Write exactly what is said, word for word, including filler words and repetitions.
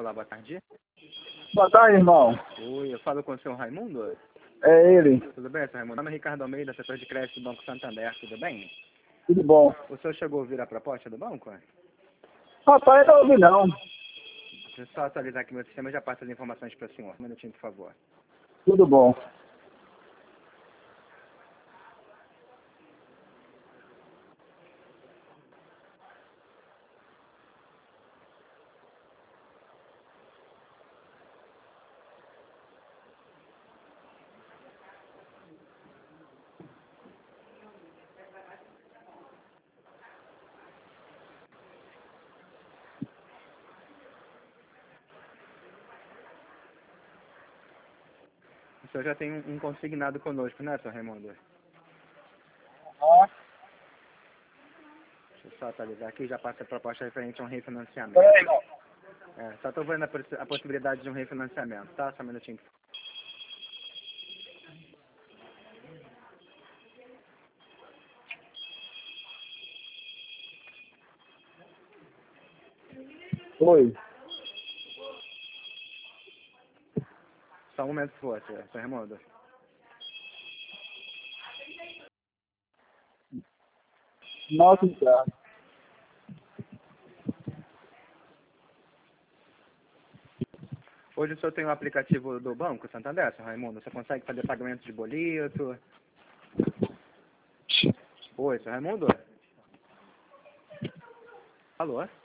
Olá, boa tarde. Boa tarde, irmão. Oi, eu falo com o senhor Raimundo? É ele. Tudo bem, senhor Raimundo? Meu nome é Ricardo Almeida, setor de crédito do Banco Santander, tudo bem? Tudo bom. O senhor chegou a ouvir a proposta do banco? Rapaz, não ouvi não. Deixa eu só atualizar aqui meu sistema e já passo as informações para o senhor. Um minutinho, por favor. Tudo bom. O senhor já tem um um consignado conosco, né, senhor Raimundo? Ah, Deixa eu só atualizar aqui e já passo a proposta referente a um refinanciamento. é, irmão. É, só estou vendo a, possi- a possibilidade de um refinanciamento, tá? Só um minutinho. Oi. Só um momento, por favor, senhor Raimundo. Nossa, Ricardo. Hoje o senhor tem o aplicativo do Banco Santander, senhor Raimundo? Você consegue fazer pagamento de boleto? Oi, senhor Raimundo? Alô?